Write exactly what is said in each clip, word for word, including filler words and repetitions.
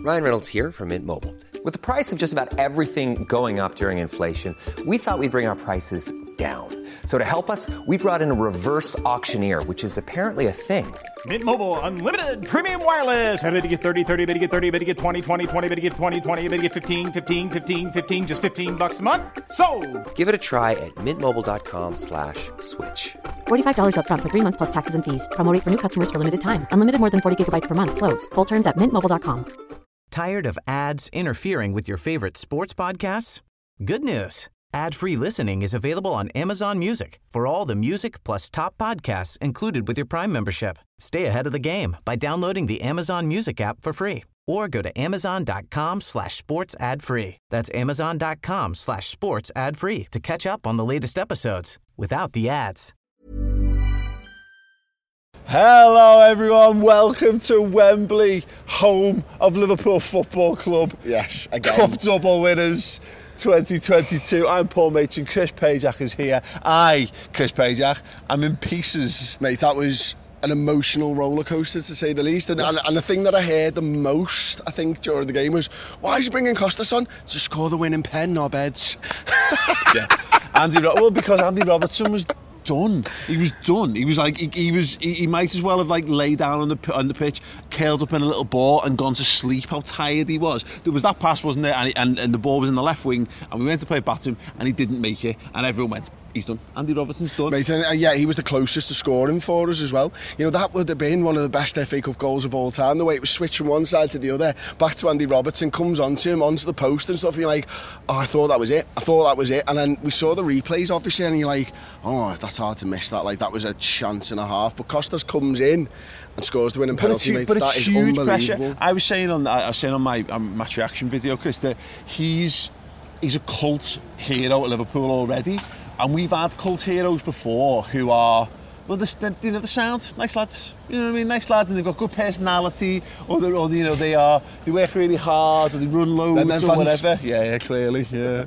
Ryan Reynolds here from Mint Mobile. With the price of just about everything going up during inflation, we thought we'd bring our prices down. So to help us, we brought in a reverse auctioneer, which is apparently a thing. Mint Mobile Unlimited Premium Wireless. How to get thirty, thirty, how to get thirty, how to get twenty, twenty, twenty, how to get twenty, twenty, how to get fifteen, fifteen, fifteen, fifteen, just fifteen bucks a month? Sold! Give it a try at mintmobile.com slash switch. forty-five dollars up front for three months plus taxes and fees. Promo rate for new customers for limited time. Unlimited more than forty gigabytes per month. Slows full terms at mint mobile dot com. Tired of ads interfering with your favorite sports podcasts? Good news. Ad-free listening is available on Amazon Music for all the music plus top podcasts included with your Prime membership. Stay ahead of the game by downloading the Amazon Music app for free or go to amazon.com slash sports ad free. That's amazon.com slash sports ad free to catch up on the latest episodes without the ads. Hello everyone, welcome to Wembley, home of Liverpool Football Club. Yes, again. Cup double winners twenty twenty-two. I'm Paul Machin, Chris Pajak is here. I, Chris Pajak, I'm in pieces. Mate, that was an emotional roller coaster to say the least. And, and, and the thing that I heard the most, I think, during the game was, why is he bringing Costas on? To score the winning pen, knobheads. Yeah. Andy, well, because Andy Robertson was done. He was done. He was like, he, he was, he, he might as well have like laid down on the on the pitch, curled up in a little ball and gone to sleep. How tired he was. There was that pass, wasn't there? And, he, and, and the ball was in the left wing, and we went to play it back to him, and he didn't make it, and everyone went, he's done. Andy Robertson's done. Mate, and uh, yeah, he was the closest to scoring for us as well. You know, that would have been one of the best F A Cup goals of all time, the way it was switched from one side to the other, back to Andy Robertson, comes onto him, onto the post and stuff, and you're like, oh, I thought that was it, I thought that was it, and then we saw the replays, obviously, and you're like, oh, that's hard to miss that, like, that was a chance and a half, but Costas comes in and scores the winning penalty, but mate, but that it's is huge unbelievable. pressure. I was saying on, I was saying on my um, match reaction video, Chris, that he's, he's a cult hero at Liverpool already. And we've had cult heroes before who are, well, the, you know, the sound, nice lads, you know what I mean, nice lads, and they've got good personality, or, they're, or you know, they are, they work really hard, or they run loads, or whatever. Yeah, yeah, clearly, yeah.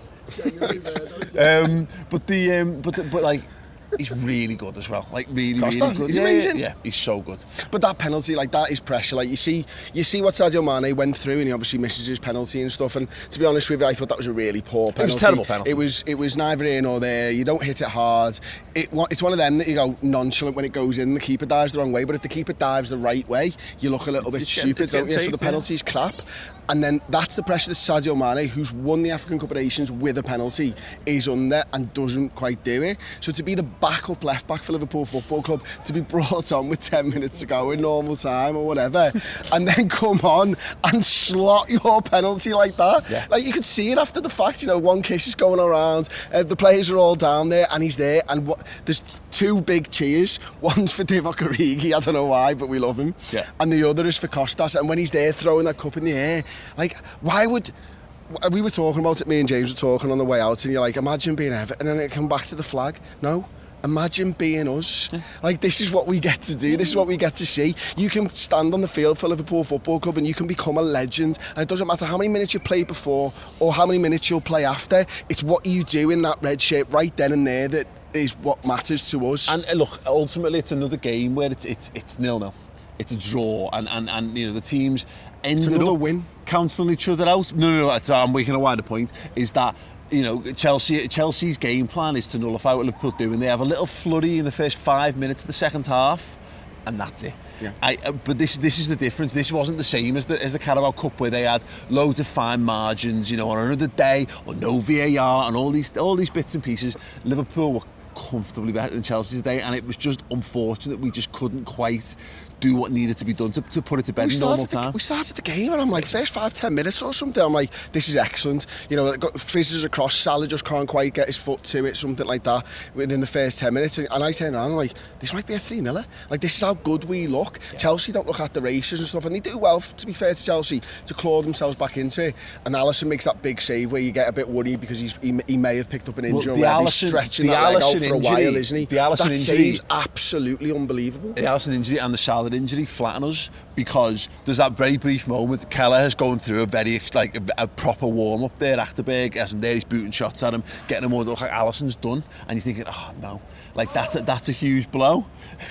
um, but the, um, but the, but like, he's really good as well. Like really, Costas, really good. he's yeah, amazing. Yeah, yeah, he's so good. But that penalty, like that is pressure. Like you see, you see what Sadio Mane went through, and he obviously misses his penalty and stuff. And to be honest with you, I thought that was a really poor penalty. It was a terrible penalty. It was, it was neither here nor there. You don't hit it hard. It, it's one of them that you go nonchalant when it goes in. The keeper dives the wrong way, but if the keeper dives the right way, you look a little it's bit it's stupid, it's don't you? So the yeah. penalty's crap. And then that's the pressure that Sadio Mane, who's won the African Cup of Nations with a penalty, is under and doesn't quite do it. So to be the backup left back for Liverpool Football Club, to be brought on with ten minutes to go in normal time or whatever, and then come on and slot your penalty like that. Yeah. Like you could see it after the fact, you know, one kiss is going around, uh, the players are all down there and he's there, and what, there's two big cheers. One's for Divock Origi, I don't know why, but we love him. Yeah. And the other is for Costas, and when he's there throwing that cup in the air, like, why would... We were talking about it, me and James were talking on the way out, and you're like, imagine being Everton and then it come back to the flag. No. Imagine being us. Yeah. Like, this is what we get to do. This is what we get to see. You can stand on the field for Liverpool Football Club and you can become a legend. And it doesn't matter how many minutes you played before or how many minutes you'll play after. It's what you do in that red shirt right then and there that is what matters to us. And uh, look, ultimately it's another game where it's it's it's nil-nil. It's a draw, and, and, and you know the teams ended up win. cancelling each other out. No, no, no. I'm making a wider point. Is that you know Chelsea Chelsea's game plan is to nullify what Liverpool do, and they have a little flurry in the first five minutes of the second half, and that's it. Yeah. I, uh, but this this is the difference. This wasn't the same as the as the Carabao Cup where they had loads of fine margins, you know, on another day, or no V A R, and all these all these bits and pieces. Liverpool were comfortably better than Chelsea today, and it was just unfortunate we just couldn't quite do what needed to be done to, to put it to bed in normal time. The, we started the game and I'm like, first five, ten minutes or something, I'm like, this is excellent. You know, it got fizzes across, Salah just can't quite get his foot to it, something like that, within the first ten minutes. And I turn around and I'm like, this might be a three-nil. Like, this is how good we look. Yeah. Chelsea don't look at the races and stuff, and they do well, to be fair to Chelsea, to claw themselves back into it. And Alisson makes that big save where you get a bit worried because he's, he, he may have picked up an injury well, and he's stretching that leg out for a while, isn't he? The Alisson that injury, save's absolutely unbelievable. The Alisson injury and the Salah shoulder injury flatten us, because there's that very brief moment. Keller has gone through a very like a, a proper warm up there. Achterberg has him there, he's booting shots at him, getting him on. Look like Alisson's done, and you're thinking, oh no, like that's a, that's a huge blow.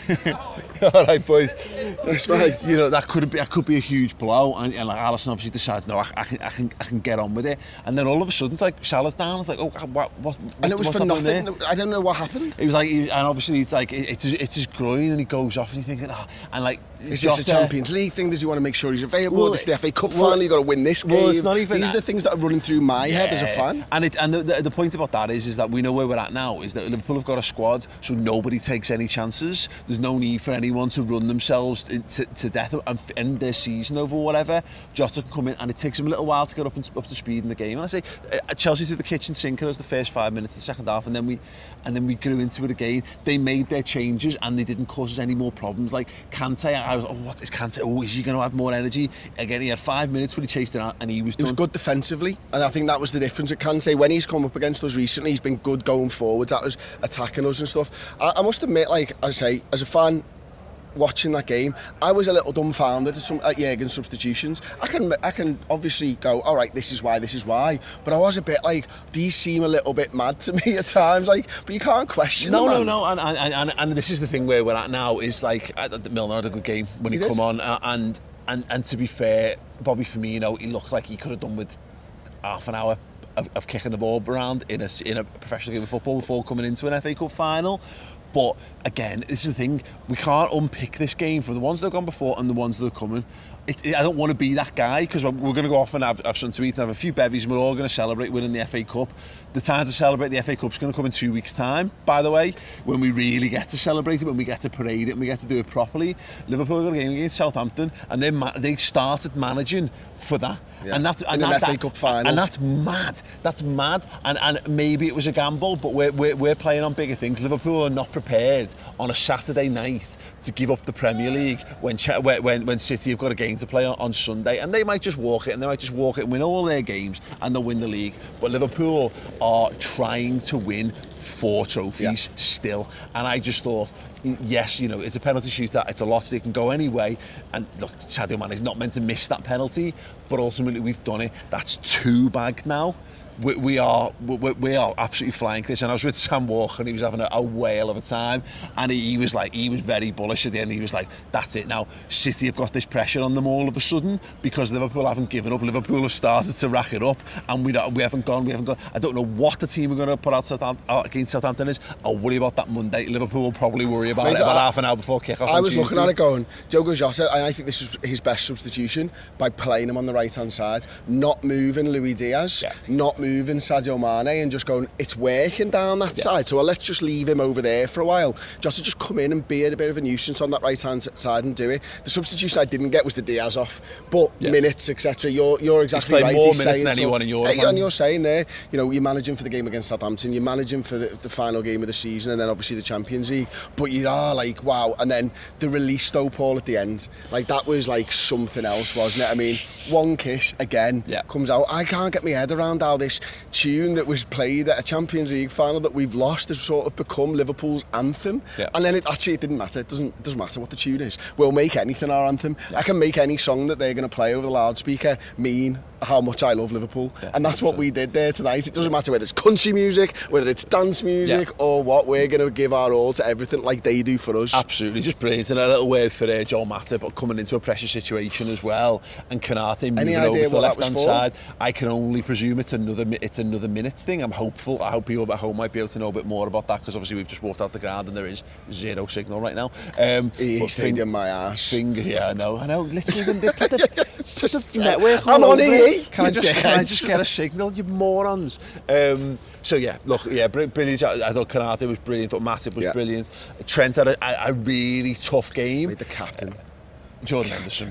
All right, boys. That's right. You know that could be that could be a huge blow, and, and like Alisson obviously decides, no, I, I can I can I can get on with it, and then all of a sudden it's like Salah's down. It's like, oh, what what? And it was for nothing. There? I don't know what happened. It was like, and obviously it's like it, it's his, it's his groin, and he goes off, and you're thinking, oh, and like. Is this a Champions League thing? Does he want to make sure he's available? Well, It's the F A Cup well, final. You've got to win this game. Well, it's not even These are the things that are running through my yeah. head as a fan. And it, and the, the, the point about that is, is that we know where we're at now. Is that Liverpool have got a squad, so nobody takes any chances. There's no need for anyone to run themselves to, to death and end their season over whatever. Jota can come in, and it takes him a little while to get up and up to speed in the game. And I say, uh, Chelsea threw the kitchen sink as the first five minutes of the second half, and then we and then we grew into it again. They made their changes, and they didn't cause us any more problems. Like Kante, I was, oh, what is Kante? Oh, is he going to have more energy? Again, he had five minutes when he chased it out, and he was done. He was good defensively, and I think that was the difference at Kante. When he's come up against us recently, he's been good going forwards at us, attacking us and stuff. I, I must admit, like I say, as a fan, watching that game, I was a little dumbfounded at, some, at Jurgen's substitutions. I can I can obviously go, all right, this is why, this is why, but I was a bit like, these seem a little bit mad to me at times, like, but you can't question No, them, no, man. no, and, and, and, and this is the thing where we're at now, is like, uh, Milner had a good game when he, he come on, uh, and, and and to be fair, Bobby Firmino, he looked like he could have done with half an hour of, of kicking the ball around in a, in a professional game of football before coming into an F A Cup final. But again, this is the thing, we can't unpick this game from the ones that have gone before and the ones that are coming. It, it, I don't want to be that guy, because we're, we're going to go off and have, have something to eat and have a few bevies, and we're all going to celebrate winning the F A Cup. The time to celebrate the F A Cup is going to come in two weeks' time, by the way, when we really get to celebrate it, when we get to parade it, and we get to do it properly. Liverpool got a game against Southampton, and they ma- they started managing for that. Yeah. And that's and in that, an F A Cup final. And that's mad. That's mad. And and maybe it was a gamble, but we're, we're, we're playing on bigger things. Liverpool are not prepared on a Saturday night to give up the Premier League when when when City have got a game to play on, on Sunday, and they might just walk it, and they might just walk it and win all their games, and they'll win the league. But Liverpool are trying to win four trophies yeah. still, and I just thought, yes, you know, it's a penalty shootout, it's a lot, so it can go any way, and look, Sadio Mane is not meant to miss that penalty, but ultimately we've done it. That's two bagged now. We, we are we, we are absolutely flying, Chris. And I was with Sam Walker, and he was having a, a whale of a time, and he, he was like, he was very bullish at the end. He was like, that's it now. City have got this pressure on them all of a sudden, because Liverpool haven't given up. Liverpool have started to rack it up, and we don't, we haven't gone. We haven't gone. I don't know what the team are going to put out Southampton, against Southampton is. I'll worry about that Monday. Liverpool will probably worry about Mate, it about I, half an hour before kick-off. I was Tuesday. looking at it going, Diogo Jota, and I think this is his best substitution, by playing him on the right-hand side, not moving Luis Diaz, yeah. not moving Sadio Mane, and just going, it's working down that yeah. side, so let's just leave him over there for a while. Just to just come in and be a bit of a nuisance on that right-hand side and do it. The substitution I didn't get was the Diaz off, but yeah. minutes, et cetera. You're you're exactly He's right. more He's minutes saying than anyone in Europe. Yeah, and you're saying there, you know, you're managing for the game against Southampton, you're managing for the, the final game of the season, and then obviously the Champions League. But you are like, wow. And then the release though, Paul, at the end, like that was like something else, wasn't it? I mean, one kiss again yeah. comes out. I can't get my head around how this tune that was played at a Champions League final that we've lost has sort of become Liverpool's anthem. Yeah. And then it actually it didn't matter. It doesn't it doesn't matter what the tune is. We'll make anything our anthem. Yeah. I can make any song that they're going to play over the loudspeaker mean how much I love Liverpool. Yeah, and that's what we did there tonight. It doesn't matter whether it's country music, whether it's dance music, yeah. or what. We're going to give our all to everything like they do for us. Absolutely, just brilliant. And a little word for uh, Joel Matip, but coming into a pressure situation as well, and Kanate moving over to the left hand side. I can only presume it's another it's another minutes thing. I'm hopeful. I hope people at home might be able to know a bit more about that, because obviously we've just walked out the ground and there is zero signal right now. Um, He's stayed in my ass. Finger, yeah, I know, I know. Literally, they put the, it's just a network. I'm on it. Can I just can I just get a signal, you morons? Um, so yeah, look, yeah, brilliant. I, I thought Kanate was brilliant. I thought Matip was yeah. brilliant. Trent had a, a, a really tough game. With the captain, Jordan Henderson.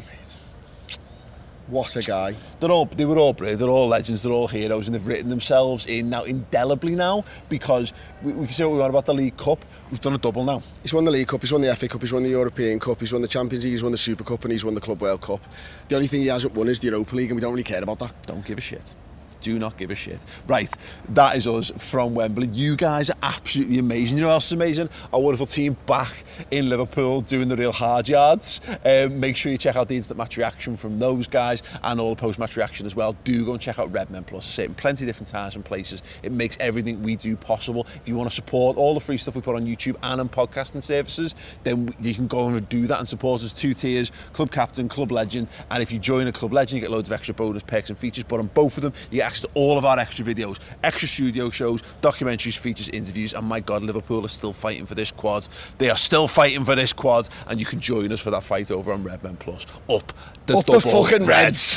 What a guy. They're all, they were all brilliant, they're all legends, they're all heroes, and they've written themselves in now indelibly now, because we, we can say what we want about the League Cup. We've done a double now. He's won the League Cup, he's won the F A Cup, he's won the European Cup, he's won the Champions League, he's won the Super Cup, and he's won the Club World Cup. The only thing he hasn't won is the Europa League, and we don't really care about that. Don't give a shit. do not give a shit. Right, that is us from Wembley. You guys are absolutely amazing. You know what else is amazing? Our wonderful team back in Liverpool doing the real hard yards. Um, make sure you check out the instant match reaction from those guys and all the post-match reaction as well. Do go and check out Redmen Plus. I say it in plenty of different times and places. It makes everything we do possible. If you want to support all the free stuff we put on YouTube and on podcasting services, then you can go and do that and support us. Two tiers, Club Captain, Club Legend, and if you join a Club Legend, you get loads of extra bonus perks and features. But on both of them, you get access to all of our extra videos, extra studio shows, documentaries, features, interviews, and my God, Liverpool are still fighting for this quad. They are still fighting for this quad, and you can join us for that fight over on Redmen Plus. Up the Up the fucking Reds.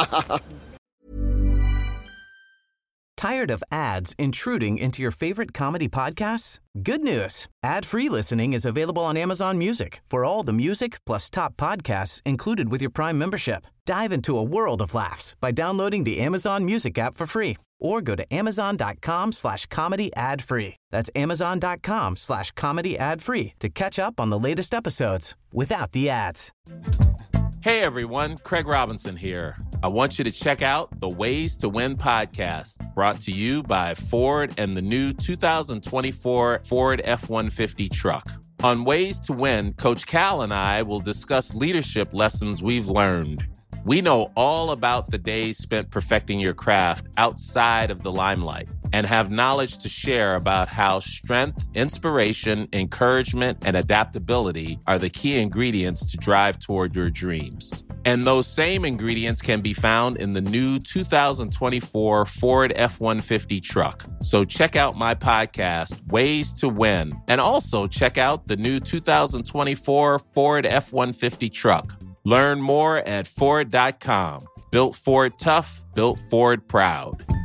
Tired of ads intruding into your favorite comedy podcasts? Good news. Ad-free listening is available on Amazon Music for all the music plus top podcasts included with your Prime membership. Dive into a world of laughs by downloading the Amazon Music app for free or go to amazon.com slash comedy ad free. That's amazon.com slash comedy ad free to catch up on the latest episodes without the ads. Hey everyone, Craig Robinson here. I want you to check out the Ways to Win podcast, brought to you by Ford and the new two thousand twenty-four Ford F one fifty truck. On Ways to Win, Coach Cal and I will discuss leadership lessons we've learned. We know all about the days spent perfecting your craft outside of the limelight and have knowledge to share about how strength, inspiration, encouragement, and adaptability are the key ingredients to drive toward your dreams. And those same ingredients can be found in the new two thousand twenty-four Ford F one fifty truck. So check out my podcast, Ways to Win, and also check out the new two thousand twenty-four Ford F one fifty truck. Learn more at Ford dot com. Built Ford tough, built Ford proud.